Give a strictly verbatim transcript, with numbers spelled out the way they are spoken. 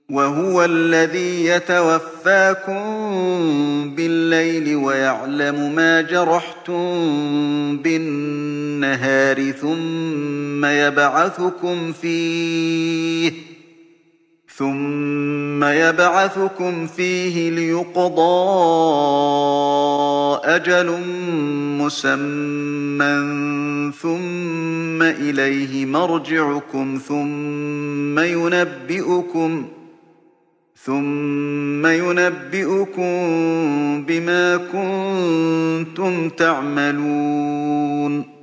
وهو الذي يتوفاكم بالليل ويعلم ما جرحتم بالنهار ثم يبعثكم فيه ثم يبعثكم فيه ليقضى أجل مسمى ثم إليه مرجعكم ثم ينبئكم ثم ينبئكم بما كنتم تعملون